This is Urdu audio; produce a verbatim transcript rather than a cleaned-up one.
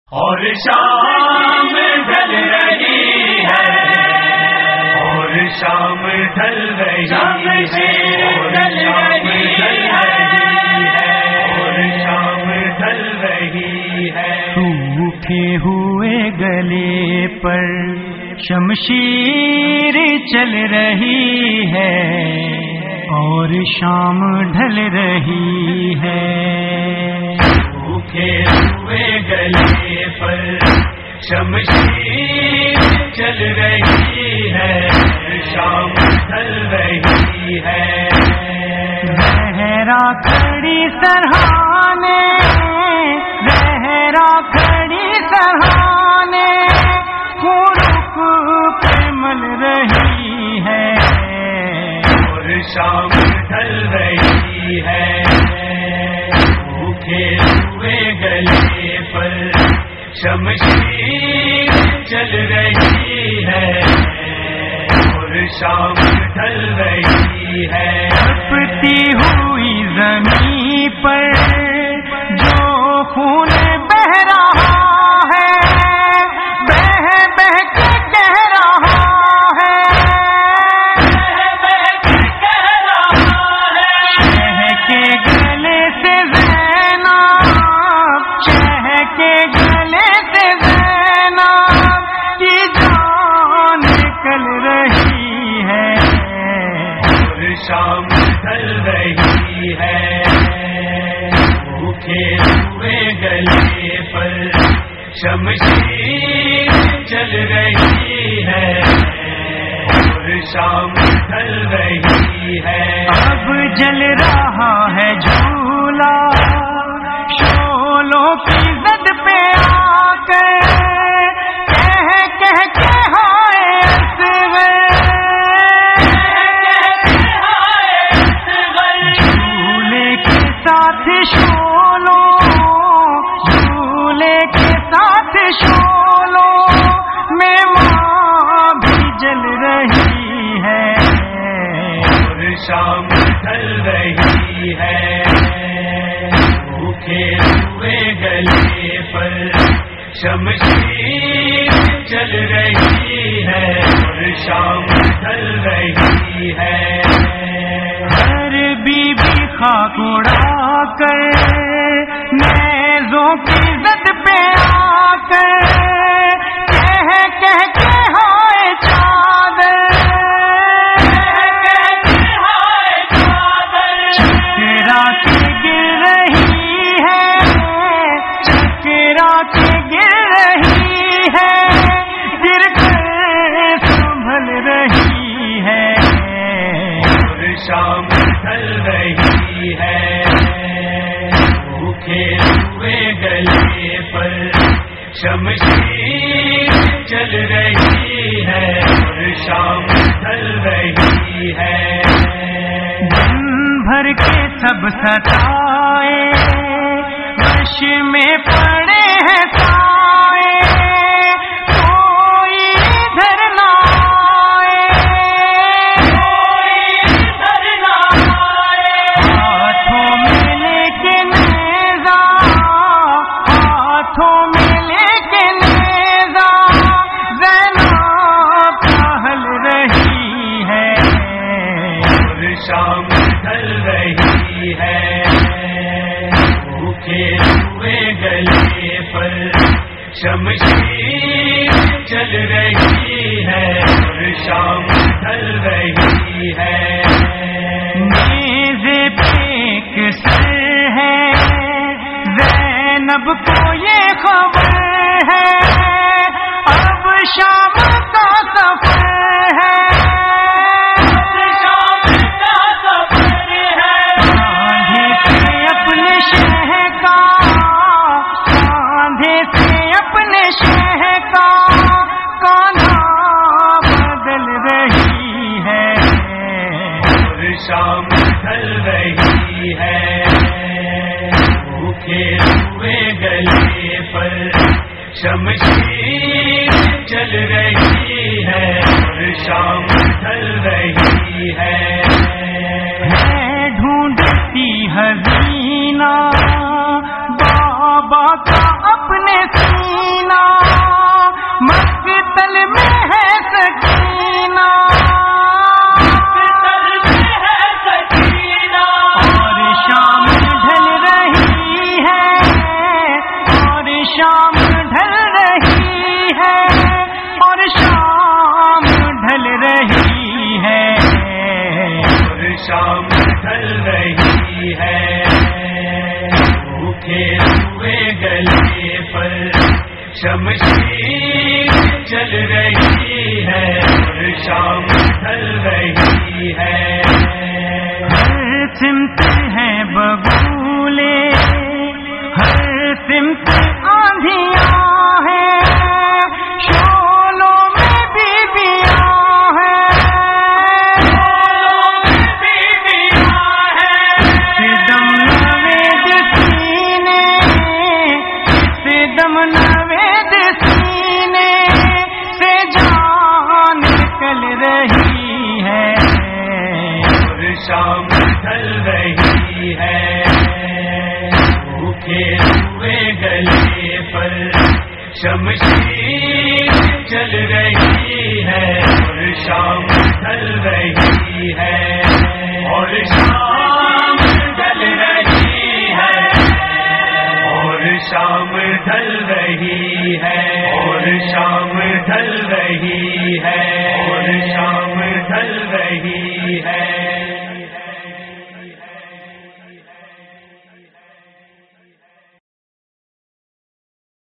اور شام ڈھل رہی ہے، اور شام ڈھل رہی ہے، اور شام ڈھل رہی ہے، اور شام ڈھل رہی ہے۔ سوکھے ہوئے گلے پر شمشیر چل رہی ہے، اور شام ڈھل رہی ہے۔ سوکھے ہوئے گلے پر شمشیر چل رہی ہے، شام ڈھل رہی ہے۔ زہرا کھڑی سرہانے، زہرا کھڑی سرہانے، رخ پہ مل رہی ہے، اور شام ڈھل رہی ہے۔ سوکھے ہوئے گلے پر شمشیر چل رہی ہے، اور شام ڈھل رہی ہے۔ تپتی ہوئی زمین پر جو خون بہ رہا ہے، بہ بہ کے کہہ رہا ہے، بہ بہ کے کہہ رہا ہے۔ شہ کے گلے سے زینب، شہ کے گلے سے زینب کی جان نکل رہی ہے، اور شام ڈھل رہی ہے۔ سوکھے ہوئے گلے پر شمشیر چل رہی ہے، اور شام ڈھل رہی ہے۔ اب جل رہا ہے جھولا شولوں کی زد پہ آ کر، کہہ کہہ کے ہائے اصغر، جھولے کے ساتھ شولوں، جھولے کے ساتھ شولوں میں ماں بھی جل رہی ہے، اور شام ڈھل رہی ہے۔ سوکھے ہوئے گلے پر شمشیر چل رہی ہے، اور شام ڈھل رہی ہے۔ ہر بی بی خاک اڑا کر نیزوں کی زد پہ آ کر، کہہ کہہ کے ہائے چادر، چکرا کے گر رہی ہے، چکرا کے گر رہی ہے، گر کر سنبھل رہی ہے، اور شام ڈھل رہی ہے۔ سوکھے ہوئے گلے پر شمشیر چل رہی ہے، اور شام ڈھل رہی ہے۔ دن بھر کے سب ستائے وش میں پڑے ہیں سائے، کوئی ادھر نہ آئے، کوئی ادھر نہ آئے۔ ہاتھوں میں لے کے نیزا، ہاتھوں میں لے کے نیزا، زینب ٹہل رہی ہے، اور شام ڈھل رہی ہے۔ سوکھے ہوئے گلے پر شمشیر چل رہی ہے، اور شام ڈھل رہی ہے۔ نیزے پہ ایک سر ہے، زینب کو یہ خبر ہے، اب شام کا سفر ہے، کاندھے سے اپنے شہ کا، کاندھے سے اپنے شہ کا کاندھا بدل رہی ہے، اور شام ڈھل رہی ہے۔ سوکھے ہوئے گلے پر شمشیر چل رہی ہے، اور شام ڈھل رہی ہے۔ ڈھونڈتی حزینہ بابا کا اپنے سینے پر شمشیر چل رہی ہے اور شام ڈھل رہی ہے. ہر سمت ہے ببولے، ہر سمت آندھیاں ہیں، شولوں میں بیویاں ہیں، شولوں میں بیویاں ہیں. سدم نوید سینے، سدم نوید سینے سے جان نکل رہی ہے اور شام ڈھل رہی ہے. بھوکے ہوئے گلے پر شمشیر چل رہی ہے اور شام ڈھل رہی ہے. اور شام ڈھل رہی ہے اور شام ڈھل رہی ہے اور شام ڈھل رہی ہے اور شام ڈھل رہی ہے.